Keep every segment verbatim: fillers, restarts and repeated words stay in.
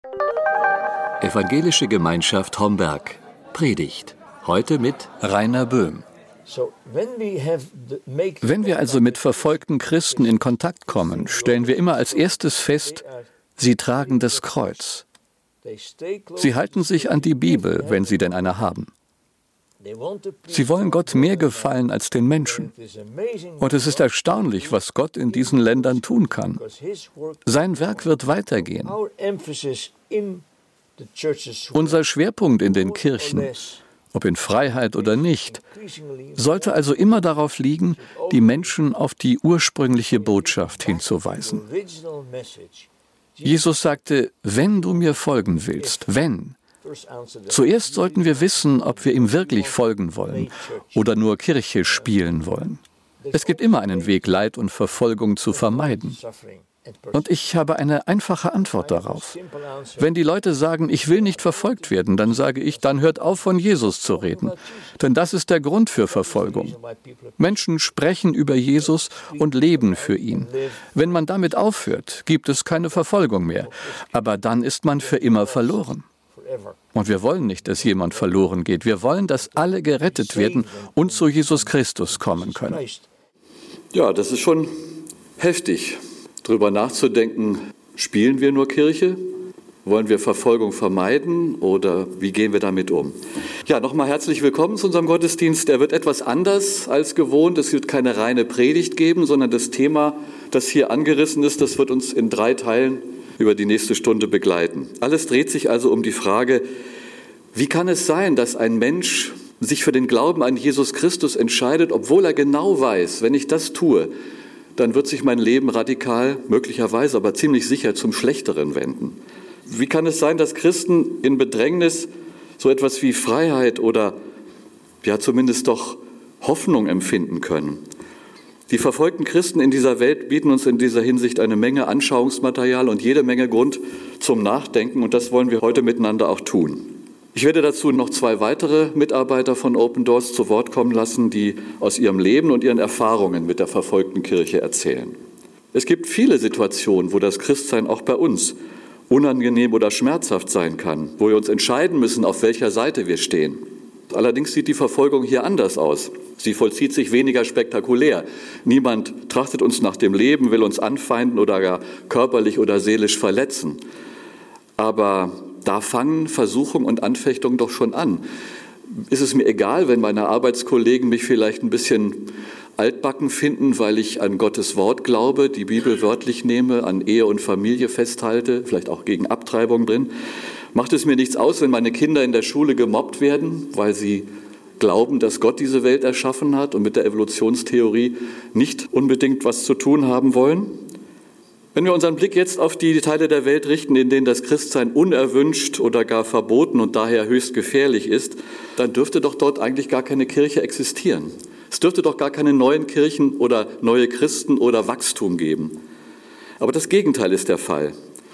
Evangelische Gemeinschaft Homberg. Predigt. Heute mit Rainer Böhm. Wenn wir also mit verfolgten Christen in Kontakt kommen, stellen wir immer als erstes fest, sie tragen das Kreuz. Sie halten sich an die Bibel, wenn sie denn eine haben. Sie wollen Gott mehr gefallen als den Menschen. Und es ist erstaunlich, was Gott in diesen Ländern tun kann. Sein Werk wird weitergehen. Unser Schwerpunkt in den Kirchen, ob in Freiheit oder nicht, sollte also immer darauf liegen, die Menschen auf die ursprüngliche Botschaft hinzuweisen. Jesus sagte, wenn du mir folgen willst, wenn. Zuerst sollten wir wissen, ob wir ihm wirklich folgen wollen oder nur Kirche spielen wollen. Es gibt immer einen Weg, Leid und Verfolgung zu vermeiden. Und ich habe eine einfache Antwort darauf. Wenn die Leute sagen, ich will nicht verfolgt werden, dann sage ich, dann hört auf, von Jesus zu reden. Denn das ist der Grund für Verfolgung. Menschen sprechen über Jesus und leben für ihn. Wenn man damit aufhört, gibt es keine Verfolgung mehr. Aber dann ist man für immer verloren. Und wir wollen nicht, dass jemand verloren geht. Wir wollen, dass alle gerettet werden und zu Jesus Christus kommen können. Ja, das ist schon heftig, darüber nachzudenken, spielen wir nur Kirche? Wollen wir Verfolgung vermeiden oder wie gehen wir damit um? Ja, nochmal herzlich willkommen zu unserem Gottesdienst. Er wird etwas anders als gewohnt. Es wird keine reine Predigt geben, sondern das Thema, das hier angerissen ist, das wird uns in drei Teilen über die nächste Stunde begleiten. Alles dreht sich also um die Frage, wie kann es sein, dass ein Mensch sich für den Glauben an Jesus Christus entscheidet, obwohl er genau weiß, wenn ich das tue, dann wird sich mein Leben radikal, möglicherweise aber ziemlich sicher zum Schlechteren wenden. Wie kann es sein, dass Christen in Bedrängnis so etwas wie Freiheit oder ja zumindest doch Hoffnung empfinden können? Die verfolgten Christen in dieser Welt bieten uns in dieser Hinsicht eine Menge Anschauungsmaterial und jede Menge Grund zum Nachdenken und das wollen wir heute miteinander auch tun. Ich werde dazu noch zwei weitere Mitarbeiter von Open Doors zu Wort kommen lassen, die aus ihrem Leben und ihren Erfahrungen mit der verfolgten Kirche erzählen. Es gibt viele Situationen, wo das Christsein auch bei uns unangenehm oder schmerzhaft sein kann, wo wir uns entscheiden müssen, auf welcher Seite wir stehen. Allerdings sieht die Verfolgung hier anders aus. Sie vollzieht sich weniger spektakulär. Niemand trachtet uns nach dem Leben, will uns anfeinden oder gar körperlich oder seelisch verletzen. Aber da fangen Versuchung und Anfechtung doch schon an. Ist es mir egal, wenn meine Arbeitskollegen mich vielleicht ein bisschen altbacken finden, weil ich an Gottes Wort glaube, die Bibel wörtlich nehme, an Ehe und Familie festhalte, vielleicht auch gegen Abtreibung drin? Macht es mir nichts aus, wenn meine Kinder in der Schule gemobbt werden, weil sie glauben, dass Gott diese Welt erschaffen hat und mit der Evolutionstheorie nicht unbedingt was zu tun haben wollen? Wenn wir unseren Blick jetzt auf die Teile der Welt richten, in denen das Christsein unerwünscht oder gar verboten und daher höchst gefährlich ist, dann dürfte doch dort eigentlich gar keine Kirche existieren. Es dürfte doch gar keine neuen Kirchen oder neue Christen oder Wachstum geben. Aber das Gegenteil ist der Fall.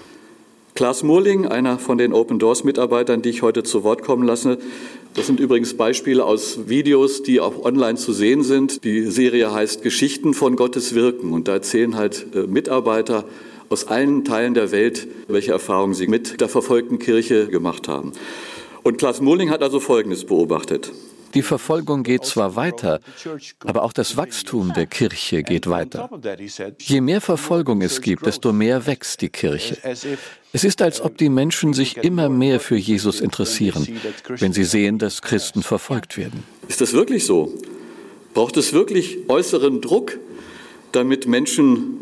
Klaas Moerling, einer von den Open Doors Mitarbeitern, die ich heute zu Wort kommen lasse, das sind übrigens Beispiele aus Videos, die auch online zu sehen sind. Die Serie heißt Geschichten von Gottes Wirken und da erzählen halt Mitarbeiter aus allen Teilen der Welt, welche Erfahrungen sie mit der verfolgten Kirche gemacht haben. Und Klaas Moerling hat also Folgendes beobachtet. Die Verfolgung geht zwar weiter, aber auch das Wachstum der Kirche geht weiter. Je mehr Verfolgung es gibt, desto mehr wächst die Kirche. Es ist, als ob die Menschen sich immer mehr für Jesus interessieren, wenn sie sehen, dass Christen verfolgt werden. Ist das wirklich so? Braucht es wirklich äußeren Druck, damit Menschen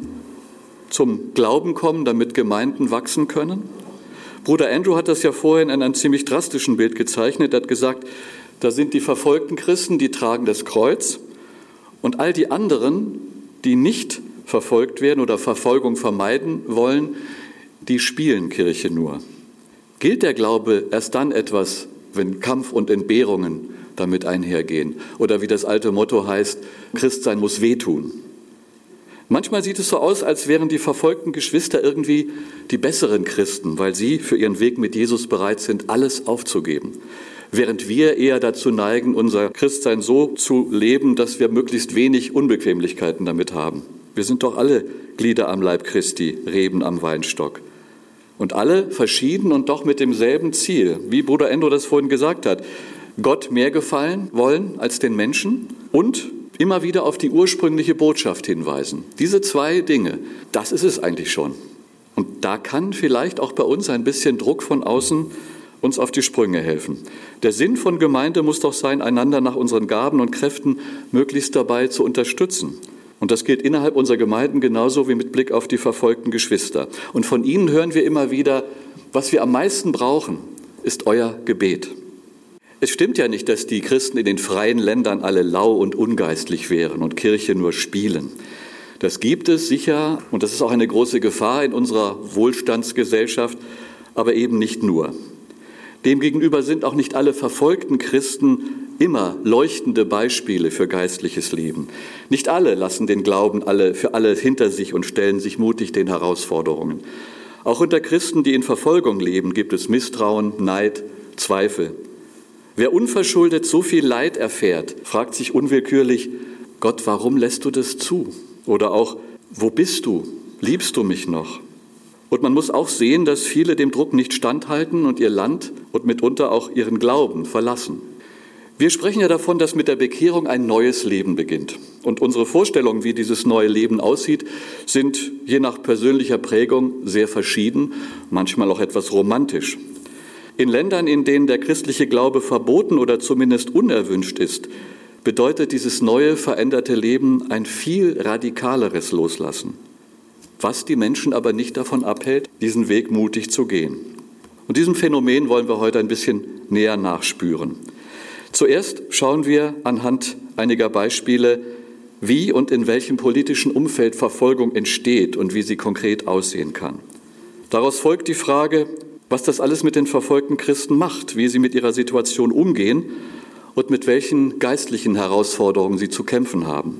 zum Glauben kommen, damit Gemeinden wachsen können? Bruder Andrew hat das ja vorhin in einem ziemlich drastischen Bild gezeichnet. Er hat gesagt, da sind die verfolgten Christen, die tragen das Kreuz und all die anderen, die nicht verfolgt werden oder Verfolgung vermeiden wollen, die spielen Kirche nur. Gilt der Glaube erst dann etwas, wenn Kampf und Entbehrungen damit einhergehen? Oder wie das alte Motto heißt, Christsein muss wehtun. Manchmal sieht es so aus, als wären die verfolgten Geschwister irgendwie die besseren Christen, weil sie für ihren Weg mit Jesus bereit sind, alles aufzugeben. Während wir eher dazu neigen, unser Christsein so zu leben, dass wir möglichst wenig Unbequemlichkeiten damit haben. Wir sind doch alle Glieder am Leib Christi, Reben am Weinstock. Und alle verschieden und doch mit demselben Ziel. Wie Bruder Endo das vorhin gesagt hat, Gott mehr gefallen wollen als den Menschen und immer wieder auf die ursprüngliche Botschaft hinweisen. Diese zwei Dinge, das ist es eigentlich schon. Und da kann vielleicht auch bei uns ein bisschen Druck von außen uns auf die Sprünge helfen. Der Sinn von Gemeinde muss doch sein, einander nach unseren Gaben und Kräften möglichst dabei zu unterstützen. Und das gilt innerhalb unserer Gemeinden genauso wie mit Blick auf die verfolgten Geschwister. Und von ihnen hören wir immer wieder, was wir am meisten brauchen, ist euer Gebet. Es stimmt ja nicht, dass die Christen in den freien Ländern alle lau und ungeistlich wären und Kirche nur spielen. Das gibt es sicher und das ist auch eine große Gefahr in unserer Wohlstandsgesellschaft, aber eben nicht nur. Demgegenüber sind auch nicht alle verfolgten Christen immer leuchtende Beispiele für geistliches Leben. Nicht alle lassen den Glauben alle für alle hinter sich und stellen sich mutig den Herausforderungen. Auch unter Christen, die in Verfolgung leben, gibt es Misstrauen, Neid, Zweifel. Wer unverschuldet so viel Leid erfährt, fragt sich unwillkürlich, Gott, warum lässt du das zu? Oder auch, wo bist du? Liebst du mich noch? Und man muss auch sehen, dass viele dem Druck nicht standhalten und ihr Land und mitunter auch ihren Glauben verlassen. Wir sprechen ja davon, dass mit der Bekehrung ein neues Leben beginnt. Und unsere Vorstellungen, wie dieses neue Leben aussieht, sind je nach persönlicher Prägung sehr verschieden, manchmal auch etwas romantisch. In Ländern, in denen der christliche Glaube verboten oder zumindest unerwünscht ist, bedeutet dieses neue, veränderte Leben ein viel radikaleres Loslassen, was die Menschen aber nicht davon abhält, diesen Weg mutig zu gehen. Und diesem Phänomen wollen wir heute ein bisschen näher nachspüren. Zuerst schauen wir anhand einiger Beispiele, wie und in welchem politischen Umfeld Verfolgung entsteht und wie sie konkret aussehen kann. Daraus folgt die Frage, was das alles mit den verfolgten Christen macht, wie sie mit ihrer Situation umgehen und mit welchen geistlichen Herausforderungen sie zu kämpfen haben.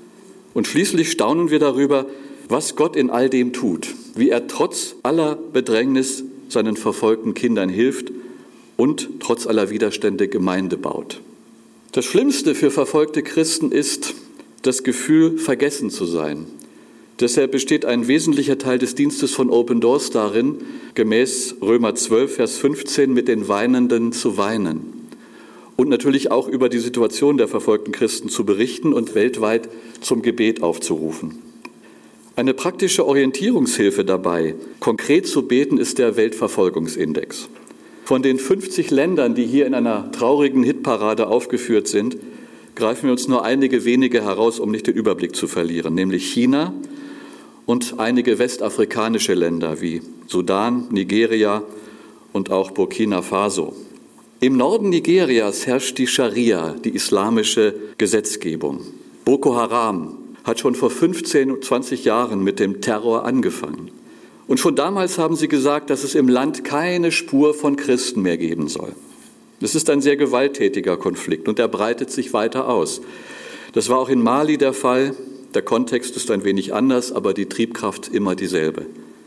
Und schließlich staunen wir darüber, was Gott in all dem tut, wie er trotz aller Bedrängnis seinen verfolgten Kindern hilft und trotz aller Widerstände Gemeinde baut. Das Schlimmste für verfolgte Christen ist das Gefühl, vergessen zu sein. Deshalb besteht ein wesentlicher Teil des Dienstes von Open Doors darin, gemäß Römer zwölf, Vers fünfzehn, mit den Weinenden zu weinen. Und natürlich auch über die Situation der verfolgten Christen zu berichten und weltweit zum Gebet aufzurufen. Eine praktische Orientierungshilfe dabei, konkret zu beten, ist der Weltverfolgungsindex. Von den fünfzig Ländern, die hier in einer traurigen Hitparade aufgeführt sind, greifen wir uns nur einige wenige heraus, um nicht den Überblick zu verlieren, nämlich China und einige westafrikanische Länder wie Sudan, Nigeria und auch Burkina Faso. Im Norden Nigerias herrscht die Scharia, die islamische Gesetzgebung. Boko Haram hat schon vor fünfzehn, zwanzig Jahren mit dem Terror angefangen. Und schon damals haben sie gesagt, dass es im Land keine Spur von Christen mehr geben soll. Das ist ein sehr gewalttätiger Konflikt und er breitet sich weiter aus. Das war auch in Mali der Fall. Der Kontext ist ein wenig anders, aber die Triebkraft immer dieselbe.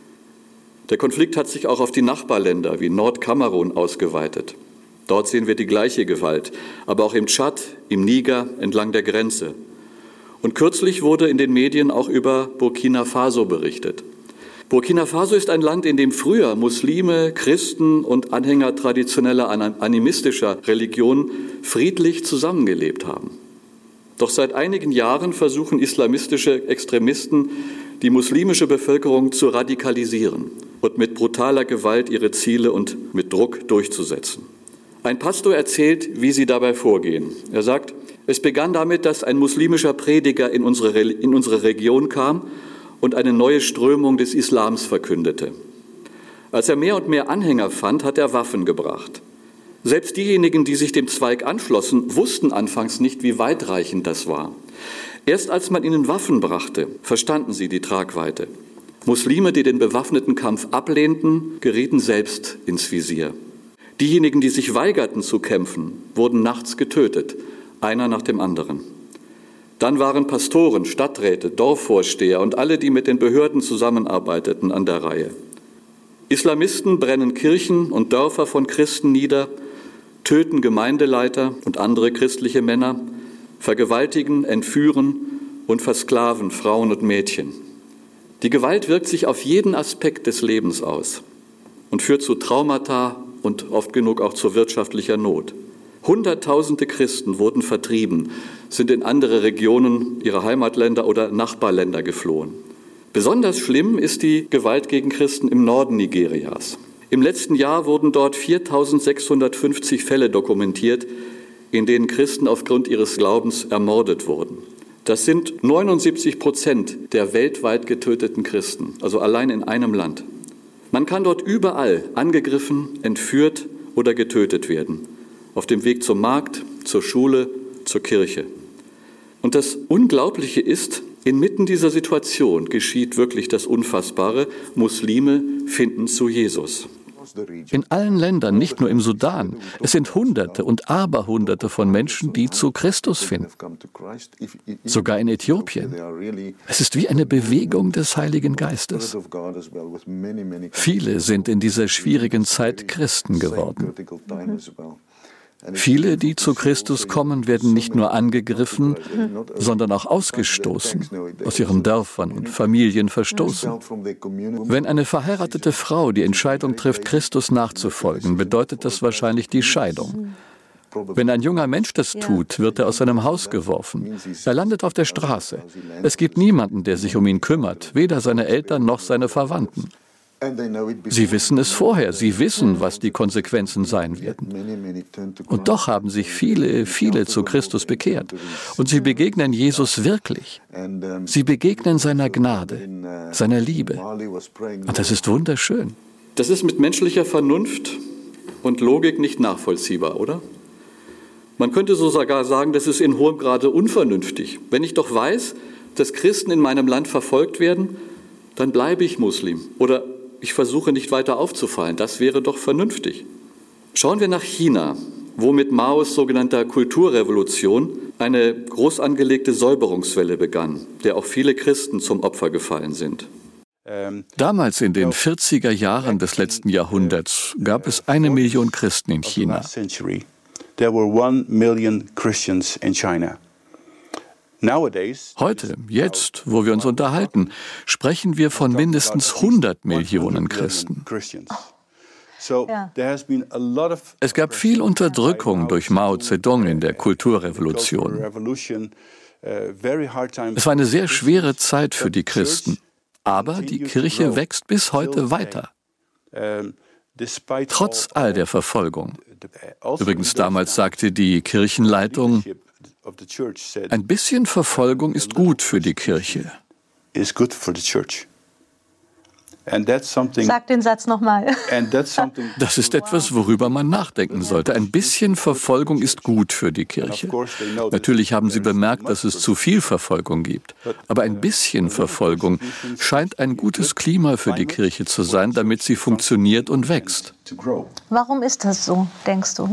Der Konflikt hat sich auch auf die Nachbarländer wie Nordkamerun ausgeweitet. Dort sehen wir die gleiche Gewalt, aber auch im Tschad, im Niger, entlang der Grenze. Und kürzlich wurde in den Medien auch über Burkina Faso berichtet. Burkina Faso ist ein Land, in dem früher Muslime, Christen und Anhänger traditioneller animistischer Religionen friedlich zusammengelebt haben. Doch seit einigen Jahren versuchen islamistische Extremisten, die muslimische Bevölkerung zu radikalisieren und mit brutaler Gewalt ihre Ziele und mit Druck durchzusetzen. Ein Pastor erzählt, wie sie dabei vorgehen. Er sagt, es begann damit, dass ein muslimischer Prediger in unsere, in unsere Region kam und eine neue Strömung des Islams verkündete. Als er mehr und mehr Anhänger fand, hat er Waffen gebracht. Selbst diejenigen, die sich dem Zweig anschlossen, wussten anfangs nicht, wie weitreichend das war. Erst als man ihnen Waffen brachte, verstanden sie die Tragweite. Muslime, die den bewaffneten Kampf ablehnten, gerieten selbst ins Visier. Diejenigen, die sich weigerten zu kämpfen, wurden nachts getötet, einer nach dem anderen. Dann waren Pastoren, Stadträte, Dorfvorsteher und alle, die mit den Behörden zusammenarbeiteten, an der Reihe. Islamisten brennen Kirchen und Dörfer von Christen nieder, töten Gemeindeleiter und andere christliche Männer, vergewaltigen, entführen und versklaven Frauen und Mädchen. Die Gewalt wirkt sich auf jeden Aspekt des Lebens aus. und führt zu Traumata und oft genug auch zu wirtschaftlicher Not. Hunderttausende Christen wurden vertrieben, sind in andere Regionen ihrer Heimatländer oder Nachbarländer geflohen. Besonders schlimm ist die Gewalt gegen Christen im Norden Nigerias. Im letzten Jahr wurden dort viertausendsechshundertfünfzig Fälle dokumentiert, in denen Christen aufgrund ihres Glaubens ermordet wurden. Das sind neunundsiebzig Prozent der weltweit getöteten Christen, also allein in einem Land. Man kann dort überall angegriffen, entführt oder getötet werden. Auf dem Weg zum Markt, zur Schule, zur Kirche. Und das Unglaubliche ist, inmitten dieser Situation geschieht wirklich das Unfassbare. Muslime finden zu Jesus. In allen Ländern, nicht nur im Sudan. Es sind Hunderte und Aberhunderte von Menschen, die zu Christus finden. Sogar in Äthiopien. Es ist wie eine Bewegung des Heiligen Geistes. Viele sind in dieser schwierigen Zeit Christen geworden. Viele, die zu Christus kommen, werden nicht nur angegriffen, sondern auch ausgestoßen, aus ihren Dörfern und Familien verstoßen. Wenn eine verheiratete Frau die Entscheidung trifft, Christus nachzufolgen, bedeutet das wahrscheinlich die Scheidung. Wenn ein junger Mensch das tut, wird er aus seinem Haus geworfen. Er landet auf der Straße. Es gibt niemanden, der sich um ihn kümmert, weder seine Eltern noch seine Verwandten. Sie wissen es vorher, sie wissen, was die Konsequenzen sein werden. Und doch haben sich viele, viele zu Christus bekehrt. Und sie begegnen Jesus wirklich. Sie begegnen seiner Gnade, seiner Liebe. Und das ist wunderschön. Das ist mit menschlicher Vernunft und Logik nicht nachvollziehbar, oder? Man könnte so sogar sagen, das ist in hohem Grade unvernünftig. Wenn ich doch weiß, dass Christen in meinem Land verfolgt werden, dann bleibe ich Muslim. Oder ich versuche nicht weiter aufzufallen. Das wäre doch vernünftig. Schauen wir nach China, wo mit Maos sogenannter Kulturrevolution eine groß angelegte Säuberungswelle begann, der auch viele Christen zum Opfer gefallen sind. Damals in den vierziger Jahren des letzten Jahrhunderts gab es eine Million Christen in China. Heute, jetzt, wo wir uns unterhalten, sprechen wir von mindestens hundert Millionen Christen. Es gab viel Unterdrückung durch Mao Zedong in der Kulturrevolution. Es war eine sehr schwere Zeit für die Christen, aber die Kirche wächst bis heute weiter. Trotz all der Verfolgung. Übrigens, damals sagte die Kirchenleitung, ein bisschen Verfolgung ist gut für die Kirche. Sag den Satz nochmal. Das ist etwas, worüber man nachdenken sollte. Ein bisschen Verfolgung ist gut für die Kirche. Natürlich haben Sie bemerkt, dass es zu viel Verfolgung gibt. Aber ein bisschen Verfolgung scheint ein gutes Klima für die Kirche zu sein, damit sie funktioniert und wächst. Warum ist das so, denkst du?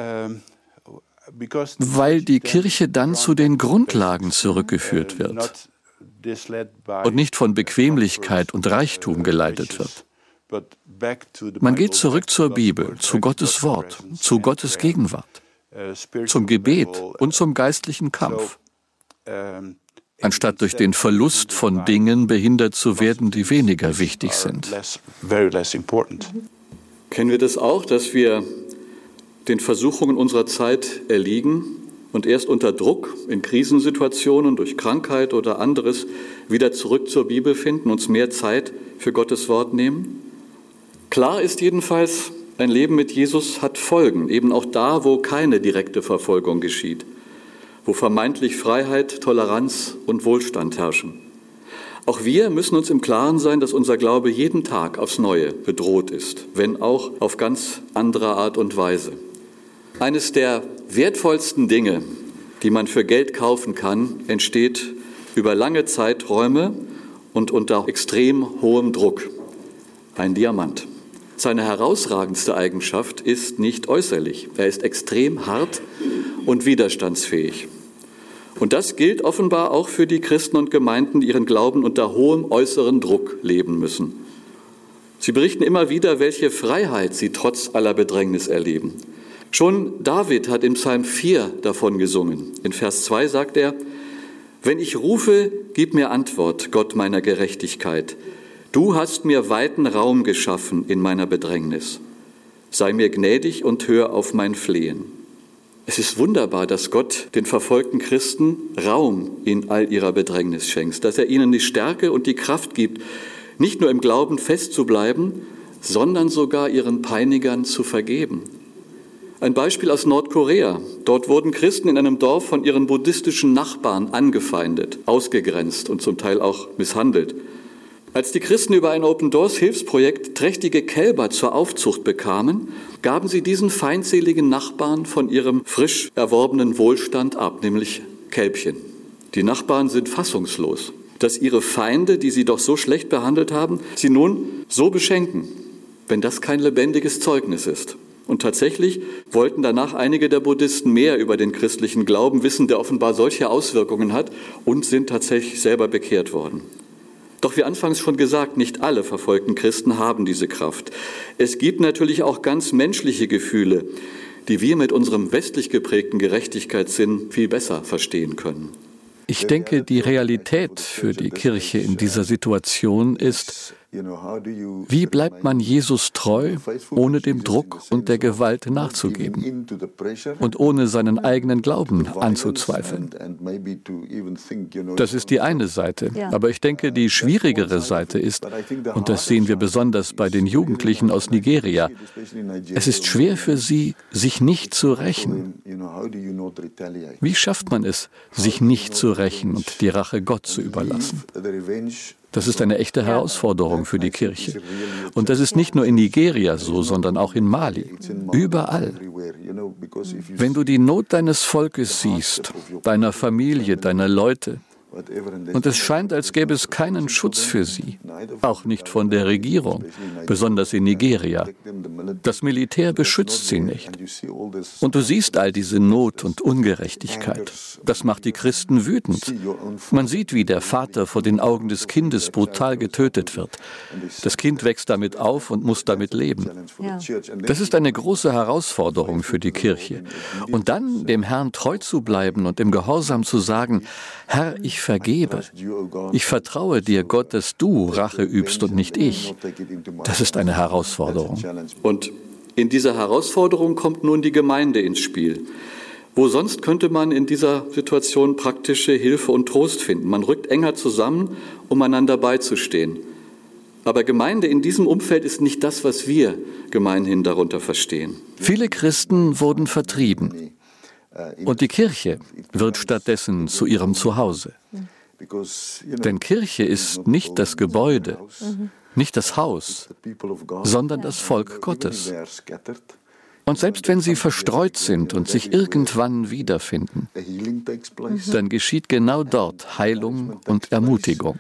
Weil die Kirche dann zu den Grundlagen zurückgeführt wird und nicht von Bequemlichkeit und Reichtum geleitet wird. Man geht zurück zur Bibel, zu Gottes Wort, zu Gottes Gegenwart, zum Gebet und zum geistlichen Kampf, anstatt durch den Verlust von Dingen behindert zu werden, die weniger wichtig sind. Kennen wir das auch, dass wir den Versuchungen unserer Zeit erliegen und erst unter Druck in Krisensituationen durch Krankheit oder anderes wieder zurück zur Bibel finden, uns mehr Zeit für Gottes Wort nehmen? Klar ist jedenfalls, ein Leben mit Jesus hat Folgen, eben auch da, wo keine direkte Verfolgung geschieht, wo vermeintlich Freiheit, Toleranz und Wohlstand herrschen. Auch wir müssen uns im Klaren sein, dass unser Glaube jeden Tag aufs Neue bedroht ist, wenn auch auf ganz andere Art und Weise. Eines der wertvollsten Dinge, die man für Geld kaufen kann, entsteht über lange Zeiträume und unter extrem hohem Druck. Ein Diamant. Seine herausragendste Eigenschaft ist nicht äußerlich. Er ist extrem hart und widerstandsfähig. Und das gilt offenbar auch für die Christen und Gemeinden, die ihren Glauben unter hohem äußeren Druck leben müssen. Sie berichten immer wieder, welche Freiheit sie trotz aller Bedrängnis erleben. Schon David hat im Psalm vier davon gesungen. In Vers zwei sagt er, wenn ich rufe, gib mir Antwort, Gott meiner Gerechtigkeit. Du hast mir weiten Raum geschaffen in meiner Bedrängnis. Sei mir gnädig und hör auf mein Flehen. Es ist wunderbar, dass Gott den verfolgten Christen Raum in all ihrer Bedrängnis schenkt, dass er ihnen die Stärke und die Kraft gibt, nicht nur im Glauben festzubleiben, sondern sogar ihren Peinigern zu vergeben. Ein Beispiel aus Nordkorea. Dort wurden Christen in einem Dorf von ihren buddhistischen Nachbarn angefeindet, ausgegrenzt und zum Teil auch misshandelt. Als die Christen über ein Open-Doors-Hilfsprojekt trächtige Kälber zur Aufzucht bekamen, gaben sie diesen feindseligen Nachbarn von ihrem frisch erworbenen Wohlstand ab, nämlich Kälbchen. Die Nachbarn sind fassungslos, dass ihre Feinde, die sie doch so schlecht behandelt haben, sie nun so beschenken, wenn das kein lebendiges Zeugnis ist. Und tatsächlich wollten danach einige der Buddhisten mehr über den christlichen Glauben wissen, der offenbar solche Auswirkungen hat, und sind tatsächlich selber bekehrt worden. Doch wie anfangs schon gesagt, nicht alle verfolgten Christen haben diese Kraft. Es gibt natürlich auch ganz menschliche Gefühle, die wir mit unserem westlich geprägten Gerechtigkeitssinn viel besser verstehen können. Ich denke, die Realität für die Kirche in dieser Situation ist, wie bleibt man Jesus treu, ohne dem Druck und der Gewalt nachzugeben und ohne seinen eigenen Glauben anzuzweifeln? Das ist die eine Seite. Aber ich denke, die schwierigere Seite ist, und das sehen wir besonders bei den Jugendlichen aus Nigeria, es ist schwer für sie, sich nicht zu rächen. Wie schafft man es, sich nicht zu rächen und die Rache Gott zu überlassen? Das ist eine echte Herausforderung für die Kirche. Und das ist nicht nur in Nigeria so, sondern auch in Mali. Überall. Wenn du die Not deines Volkes siehst, deiner Familie, deiner Leute, und es scheint, als gäbe es keinen Schutz für sie, auch nicht von der Regierung, besonders in Nigeria. Das Militär beschützt sie nicht. Und du siehst all diese Not und Ungerechtigkeit. Das macht die Christen wütend. Man sieht, wie der Vater vor den Augen des Kindes brutal getötet wird. Das Kind wächst damit auf und muss damit leben. Das ist eine große Herausforderung für die Kirche. Und dann dem Herrn treu zu bleiben und im Gehorsam zu sagen, Herr, ich vergebe. Ich vertraue dir, Gott, dass du Rache übst und nicht ich. Das ist eine Herausforderung. Und in dieser Herausforderung kommt nun die Gemeinde ins Spiel. Wo sonst könnte man in dieser Situation praktische Hilfe und Trost finden? Man rückt enger zusammen, um einander beizustehen. Aber Gemeinde in diesem Umfeld ist nicht das, was wir gemeinhin darunter verstehen. Viele Christen wurden vertrieben. Und die Kirche wird stattdessen zu ihrem Zuhause. Denn Kirche ist nicht das Gebäude, nicht das Haus, sondern das Volk Gottes. Und selbst wenn sie verstreut sind und sich irgendwann wiederfinden, dann geschieht genau dort Heilung und Ermutigung.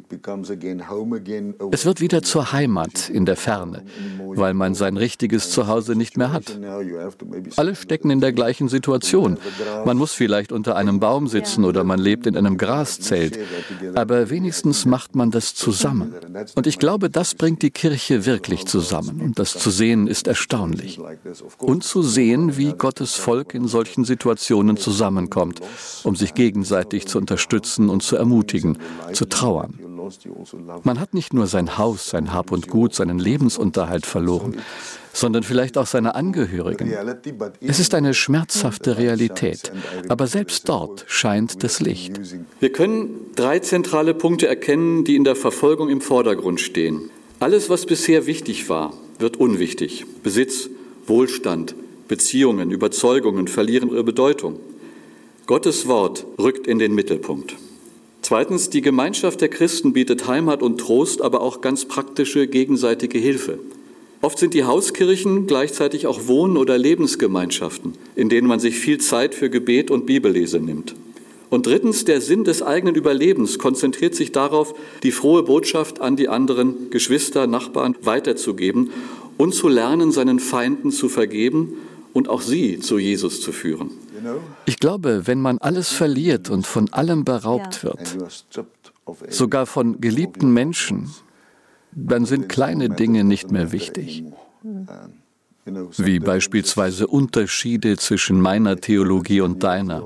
Es wird wieder zur Heimat in der Ferne, weil man sein richtiges Zuhause nicht mehr hat. Alle stecken in der gleichen Situation. Man muss vielleicht unter einem Baum sitzen oder man lebt in einem Graszelt, aber wenigstens macht man das zusammen. Und ich glaube, das bringt die Kirche wirklich zusammen. Und das zu sehen ist erstaunlich. Und zu sehen, wie Gottes Volk in solchen Situationen zusammenkommt, um sich gegenseitig zu unterstützen und zu ermutigen, zu trauern. Man hat nicht nur sein Haus, sein Hab und Gut, seinen Lebensunterhalt verloren, sondern vielleicht auch seine Angehörigen. Es ist eine schmerzhafte Realität, aber selbst dort scheint das Licht. Wir können drei zentrale Punkte erkennen, die in der Verfolgung im Vordergrund stehen. Alles, was bisher wichtig war, wird unwichtig. Besitz, Wohlstand, Beziehungen, Überzeugungen verlieren ihre Bedeutung. Gottes Wort rückt in den Mittelpunkt. Zweitens, die Gemeinschaft der Christen bietet Heimat und Trost, aber auch ganz praktische gegenseitige Hilfe. Oft sind die Hauskirchen gleichzeitig auch Wohn- oder Lebensgemeinschaften, in denen man sich viel Zeit für Gebet und Bibellese nimmt. Und drittens, der Sinn des eigenen Überlebens konzentriert sich darauf, die frohe Botschaft an die anderen Geschwister, Nachbarn weiterzugeben und zu lernen, seinen Feinden zu vergeben und auch sie zu Jesus zu führen. Ich glaube, wenn man alles verliert und von allem beraubt wird, sogar von geliebten Menschen, dann sind kleine Dinge nicht mehr wichtig. Wie beispielsweise Unterschiede zwischen meiner Theologie und deiner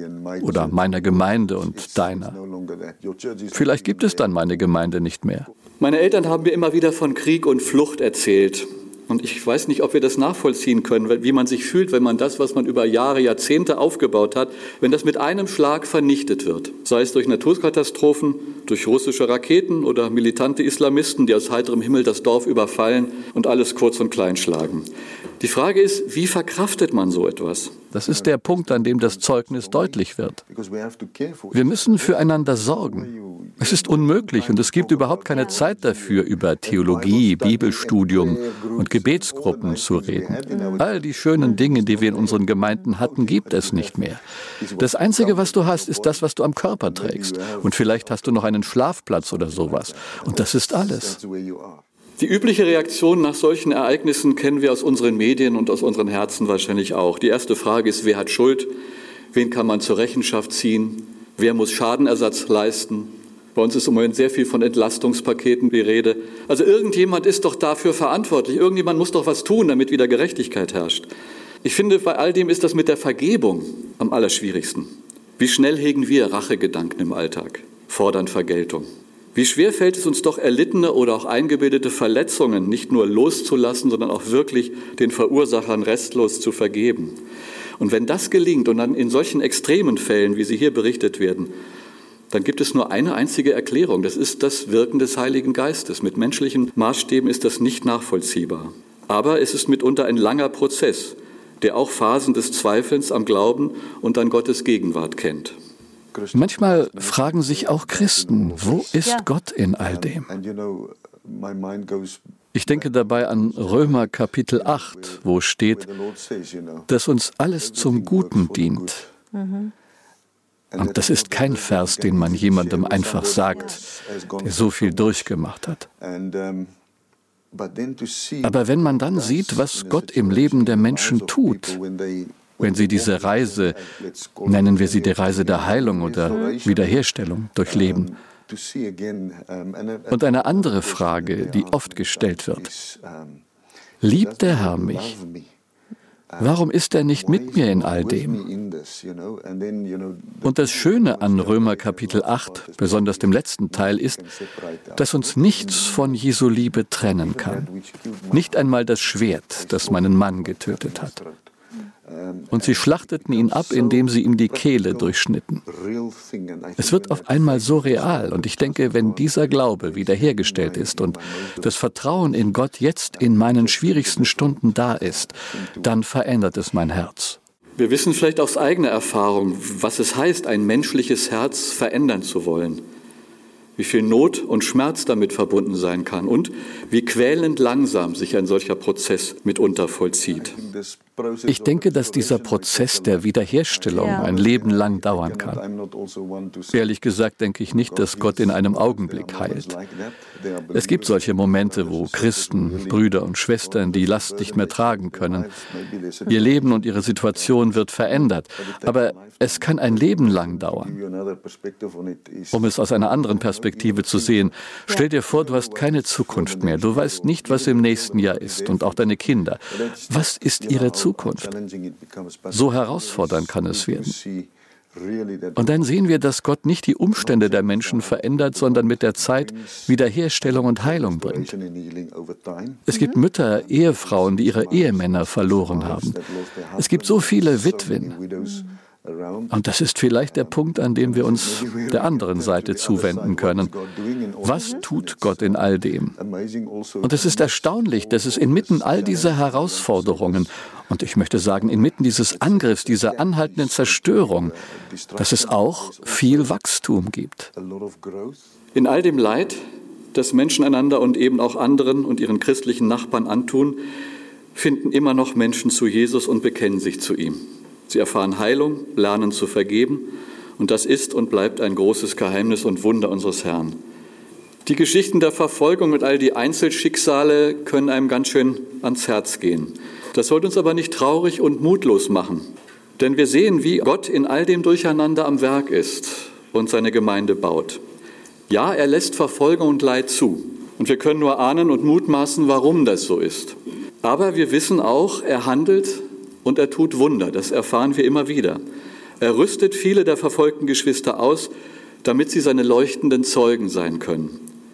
oder meiner Gemeinde und deiner. Vielleicht gibt es dann meine Gemeinde nicht mehr. Meine Eltern haben mir immer wieder von Krieg und Flucht erzählt. Und ich weiß nicht, ob wir das nachvollziehen können, wie man sich fühlt, wenn man das, was man über Jahre, Jahrzehnte aufgebaut hat, wenn das mit einem Schlag vernichtet wird. Sei es durch Naturkatastrophen, durch russische Raketen oder militante Islamisten, die aus heiterem Himmel das Dorf überfallen und alles kurz und klein schlagen. Die Frage ist, wie verkraftet man so etwas? Das ist der Punkt, an dem das Zeugnis deutlich wird. Wir müssen füreinander sorgen. Es ist unmöglich und es gibt überhaupt keine Zeit dafür, über Theologie, Bibelstudium und Gebetsgruppen zu reden. All die schönen Dinge, die wir in unseren Gemeinden hatten, gibt es nicht mehr. Das Einzige, was du hast, ist das, was du am Körper trägst. Und vielleicht hast du noch einen Schlafplatz oder sowas. Und das ist alles. Die übliche Reaktion nach solchen Ereignissen kennen wir aus unseren Medien und aus unseren Herzen wahrscheinlich auch. Die erste Frage ist, wer hat Schuld? Wen kann man zur Rechenschaft ziehen? Wer muss Schadenersatz leisten? Bei uns ist im Moment sehr viel von Entlastungspaketen die Rede. Also irgendjemand ist doch dafür verantwortlich. Irgendjemand muss doch was tun, damit wieder Gerechtigkeit herrscht. Ich finde, bei all dem ist das mit der Vergebung am allerschwierigsten. Wie schnell hegen wir Rachegedanken im Alltag, fordern Vergeltung? Wie schwer fällt es uns doch, erlittene oder auch eingebildete Verletzungen nicht nur loszulassen, sondern auch wirklich den Verursachern restlos zu vergeben. Und wenn das gelingt und dann in solchen extremen Fällen, wie sie hier berichtet werden, dann gibt es nur eine einzige Erklärung. Das ist das Wirken des Heiligen Geistes. Mit menschlichen Maßstäben ist das nicht nachvollziehbar. Aber es ist mitunter ein langer Prozess, der auch Phasen des Zweifelns am Glauben und an Gottes Gegenwart kennt. Manchmal fragen sich auch Christen, wo ist Gott in all dem? Ich denke dabei an Römer Kapitel acht, wo steht, dass uns alles zum Guten dient. Und das ist kein Vers, den man jemandem einfach sagt, der so viel durchgemacht hat. Aber wenn man dann sieht, was Gott im Leben der Menschen tut, wenn sie diese Reise, nennen wir sie die Reise der Heilung oder Wiederherstellung, durchleben. Und eine andere Frage, die oft gestellt wird. Liebt der Herr mich? Warum ist er nicht mit mir in all dem? Und das Schöne an Römer Kapitel acht, besonders dem letzten Teil, ist, dass uns nichts von Jesu Liebe trennen kann. Nicht einmal das Schwert, das meinen Mann getötet hat. Und sie schlachteten ihn ab, indem sie ihm die Kehle durchschnitten. Es wird auf einmal so real. Und ich denke, wenn dieser Glaube wiederhergestellt ist und das Vertrauen in Gott jetzt in meinen schwierigsten Stunden da ist, dann verändert es mein Herz. Wir wissen vielleicht aus eigener Erfahrung, was es heißt, ein menschliches Herz verändern zu wollen. Wie viel Not und Schmerz damit verbunden sein kann und wie quälend langsam sich ein solcher Prozess mitunter vollzieht. Ich denke, dass dieser Prozess der Wiederherstellung ein Leben lang dauern kann. Ehrlich gesagt denke ich nicht, dass Gott in einem Augenblick heilt. Es gibt solche Momente, wo Christen, Brüder und Schwestern die Last nicht mehr tragen können. Ihr Leben und ihre Situation wird verändert. Aber es kann ein Leben lang dauern. Um es aus einer anderen Perspektive zu sehen, stell dir vor, du hast keine Zukunft mehr. Du weißt nicht, was im nächsten Jahr ist und auch deine Kinder. Was ist ihre Zukunft? So herausfordernd kann es werden. Und dann sehen wir, dass Gott nicht die Umstände der Menschen verändert, sondern mit der Zeit Wiederherstellung und Heilung bringt. Es gibt Mütter, Ehefrauen, die ihre Ehemänner verloren haben. Es gibt so viele Witwen. Und das ist vielleicht der Punkt, an dem wir uns der anderen Seite zuwenden können. Was tut Gott in all dem? Und es ist erstaunlich, dass es inmitten all dieser Herausforderungen und ich möchte sagen, inmitten dieses Angriffs, dieser anhaltenden Zerstörung, dass es auch viel Wachstum gibt. In all dem Leid, das Menschen einander und eben auch anderen und ihren christlichen Nachbarn antun, finden immer noch Menschen zu Jesus und bekennen sich zu ihm. Sie erfahren Heilung, lernen zu vergeben und das ist und bleibt ein großes Geheimnis und Wunder unseres Herrn. Die Geschichten der Verfolgung und all die Einzelschicksale können einem ganz schön ans Herz gehen. Das sollte uns aber nicht traurig und mutlos machen, denn wir sehen, wie Gott in all dem Durcheinander am Werk ist und seine Gemeinde baut. Ja, er lässt Verfolgung und Leid zu und wir können nur ahnen und mutmaßen, warum das so ist. Aber wir wissen auch, er handelt und er tut Wunder, das erfahren wir immer wieder. Er rüstet viele der verfolgten Geschwister aus, damit sie seine leuchtenden Zeugen sein können.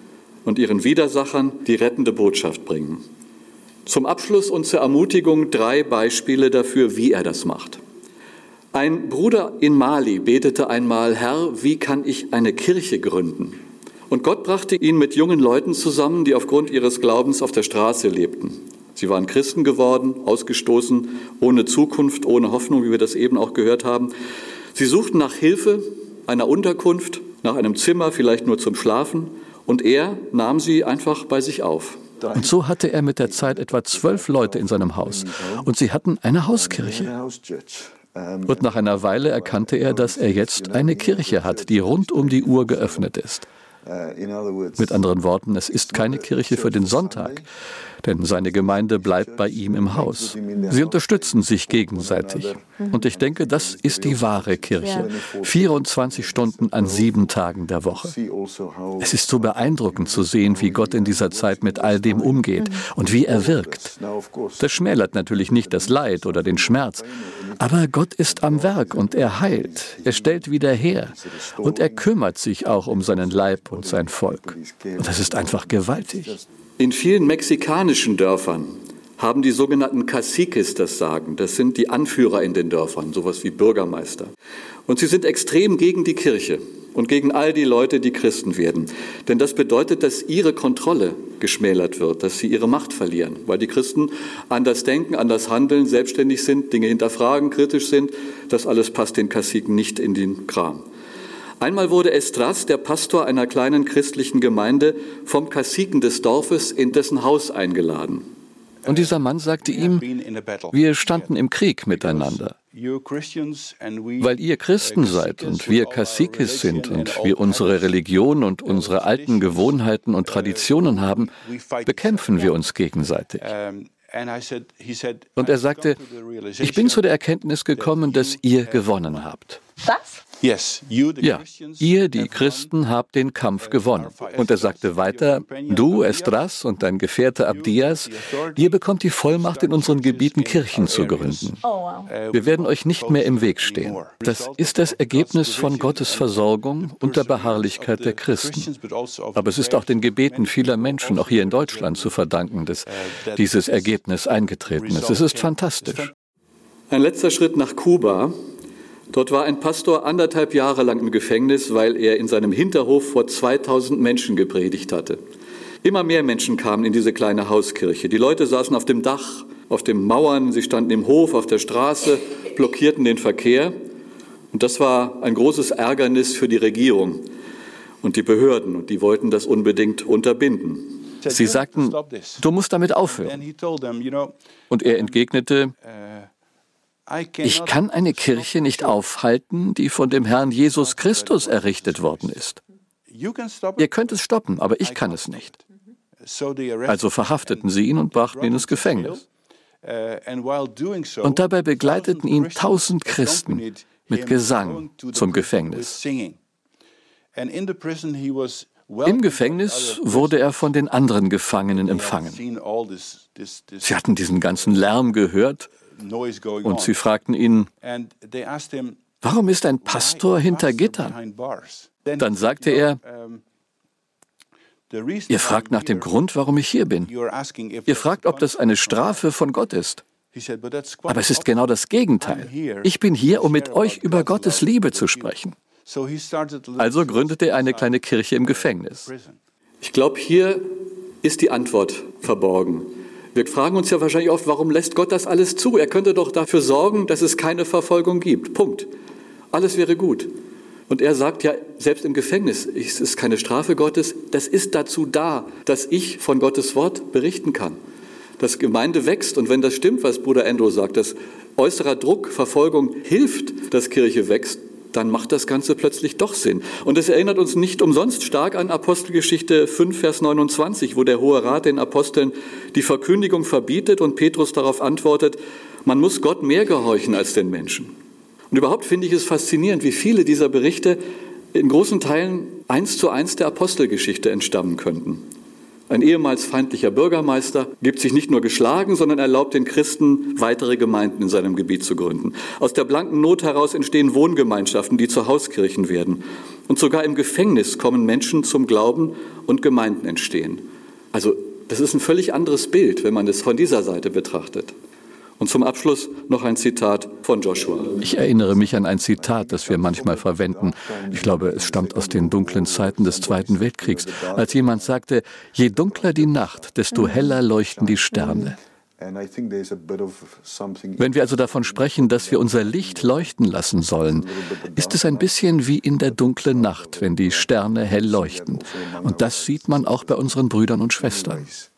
und ihren Widersachern die rettende Botschaft bringen. Zum Abschluss und zur Ermutigung drei Beispiele dafür, wie er das macht. Ein Bruder in Mali betete einmal: Herr, wie kann ich eine Kirche gründen? Und Gott brachte ihn mit jungen Leuten zusammen, die aufgrund ihres Glaubens auf der Straße lebten. Sie waren Christen geworden, ausgestoßen, ohne Zukunft, ohne Hoffnung, wie wir das eben auch gehört haben. Sie suchten nach Hilfe, einer Unterkunft, nach einem Zimmer, vielleicht nur zum Schlafen. Und er nahm sie einfach bei sich auf. Und so hatte er mit der Zeit etwa zwölf Leute in seinem Haus. Und sie hatten eine Hauskirche. Und nach einer Weile erkannte er, dass er jetzt eine Kirche hat, die rund um die Uhr geöffnet ist. Mit anderen Worten, es ist keine Kirche für den Sonntag, denn seine Gemeinde bleibt bei ihm im Haus. Sie unterstützen sich gegenseitig. Und ich denke, das ist die wahre Kirche. vierundzwanzig Stunden an sieben Tagen der Woche. Es ist so beeindruckend zu sehen, wie Gott in dieser Zeit mit all dem umgeht und wie er wirkt. Das schmälert natürlich nicht das Leid oder den Schmerz, aber Gott ist am Werk und er heilt, er stellt wieder her und er kümmert sich auch um seinen Leib und sein Volk. Und das ist einfach gewaltig. In vielen mexikanischen Dörfern haben die sogenannten Caciques das Sagen. Das sind die Anführer in den Dörfern, sowas wie Bürgermeister. Und sie sind extrem gegen die Kirche und gegen all die Leute, die Christen werden. Denn das bedeutet, dass ihre Kontrolle geschmälert wird, dass sie ihre Macht verlieren, weil die Christen anders denken, anders handeln, selbstständig sind, Dinge hinterfragen, kritisch sind. Das alles passt den Caciquen nicht in den Kram. Einmal wurde Estras, der Pastor einer kleinen christlichen Gemeinde, vom Kaziken des Dorfes in dessen Haus eingeladen. Und dieser Mann sagte ihm: Wir standen im Krieg miteinander. Weil ihr Christen seid und wir Caciques sind und wir unsere Religion und unsere alten Gewohnheiten und Traditionen haben, bekämpfen wir uns gegenseitig. Und er sagte: Ich bin zu der Erkenntnis gekommen, dass ihr gewonnen habt. Was? Ja, ihr, die Christen, habt den Kampf gewonnen. Und er sagte weiter: Du, Estras, und dein Gefährte Abdias, ihr bekommt die Vollmacht, in unseren Gebieten Kirchen zu gründen. Wir werden euch nicht mehr im Weg stehen. Das ist das Ergebnis von Gottes Versorgung und der Beharrlichkeit der Christen. Aber es ist auch den Gebeten vieler Menschen, auch hier in Deutschland, zu verdanken, dass dieses Ergebnis eingetreten ist. Es ist fantastisch. Ein letzter Schritt nach Kuba. Dort war ein Pastor anderthalb Jahre lang im Gefängnis, weil er in seinem Hinterhof vor zweitausend Menschen gepredigt hatte. Immer mehr Menschen kamen in diese kleine Hauskirche. Die Leute saßen auf dem Dach, auf den Mauern, sie standen im Hof, auf der Straße, blockierten den Verkehr. Und das war ein großes Ärgernis für die Regierung und die Behörden. Und die wollten das unbedingt unterbinden. Sie sagten: Du musst damit aufhören. Und er entgegnete: Ich kann eine Kirche nicht aufhalten, die von dem Herrn Jesus Christus errichtet worden ist. Ihr könnt es stoppen, aber ich kann es nicht. Also verhafteten sie ihn und brachten ihn ins Gefängnis. Und dabei begleiteten ihn tausend Christen mit Gesang zum Gefängnis. Im Gefängnis wurde er von den anderen Gefangenen empfangen. Sie hatten diesen ganzen Lärm gehört. Und sie fragten ihn: Warum ist ein Pastor hinter Gittern? Dann sagte er: Ihr fragt nach dem Grund, warum ich hier bin. Ihr fragt, ob das eine Strafe von Gott ist. Aber es ist genau das Gegenteil. Ich bin hier, um mit euch über Gottes Liebe zu sprechen. Also gründete er eine kleine Kirche im Gefängnis. Ich glaube, hier ist die Antwort verborgen. Wir fragen uns ja wahrscheinlich oft, warum lässt Gott das alles zu? Er könnte doch dafür sorgen, dass es keine Verfolgung gibt. Punkt. Alles wäre gut. Und er sagt ja, selbst im Gefängnis, es ist keine Strafe Gottes, das ist dazu da, dass ich von Gottes Wort berichten kann. Dass Gemeinde wächst, und wenn das stimmt, was Bruder Andrew sagt, dass äußerer Druck, Verfolgung hilft, dass Kirche wächst, dann macht das Ganze plötzlich doch Sinn. Und es erinnert uns nicht umsonst stark an Apostelgeschichte fünf, Vers neunundzwanzig, wo der Hohe Rat den Aposteln die Verkündigung verbietet und Petrus darauf antwortet: Man muss Gott mehr gehorchen als den Menschen. Und überhaupt finde ich es faszinierend, wie viele dieser Berichte in großen Teilen eins zu eins der Apostelgeschichte entstammen könnten. Ein ehemals feindlicher Bürgermeister gibt sich nicht nur geschlagen, sondern erlaubt den Christen, weitere Gemeinden in seinem Gebiet zu gründen. Aus der blanken Not heraus entstehen Wohngemeinschaften, die zu Hauskirchen werden. Und sogar im Gefängnis kommen Menschen zum Glauben und Gemeinden entstehen. Also das ist ein völlig anderes Bild, wenn man es von dieser Seite betrachtet. Und zum Abschluss noch ein Zitat von Joshua. Ich erinnere mich an ein Zitat, das wir manchmal verwenden. Ich glaube, es stammt aus den dunklen Zeiten des Zweiten Weltkriegs, als jemand sagte, je dunkler die Nacht, desto heller leuchten die Sterne. Wenn wir also davon sprechen, dass wir unser Licht leuchten lassen sollen, ist es ein bisschen wie in der dunklen Nacht, wenn die Sterne hell leuchten. Und das sieht man auch bei unseren Brüdern und Schwestern.